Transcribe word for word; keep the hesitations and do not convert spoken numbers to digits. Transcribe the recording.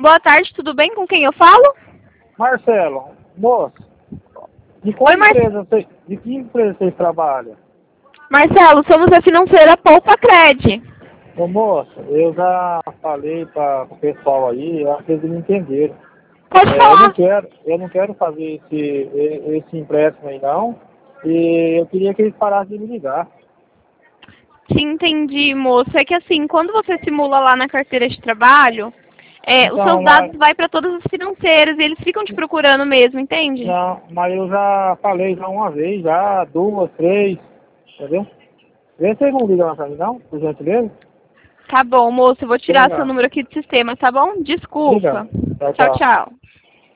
boa tarde, tudo bem? Com quem eu falo? Marcelo, moço, de qual Oi, Mar... empresa você, de que empresa vocês trabalham? Marcelo, somos a financeira Poupa Cred. Ô moço, eu já falei para o pessoal aí, eu acho que eles não entenderam. Pode É, eu não falar. quero, eu não quero fazer esse, e- esse empréstimo aí não, e eu queria que eles parassem de me ligar. Te entendi, moço. É que assim, quando você simula lá na carteira de trabalho, é, os seus Então, dados mas, vai para todas as financeiras e eles ficam te procurando mesmo, entende? não, mas eu já falei já uma vez, já duas, três, entendeu? Vê se vocês não ligam para mim não, por gentileza. Tá bom, moço, eu vou tirar seu Obrigado. número aqui do sistema, tá bom? Obrigado. Desculpa. Tchau, Tchau, tchau. tchau.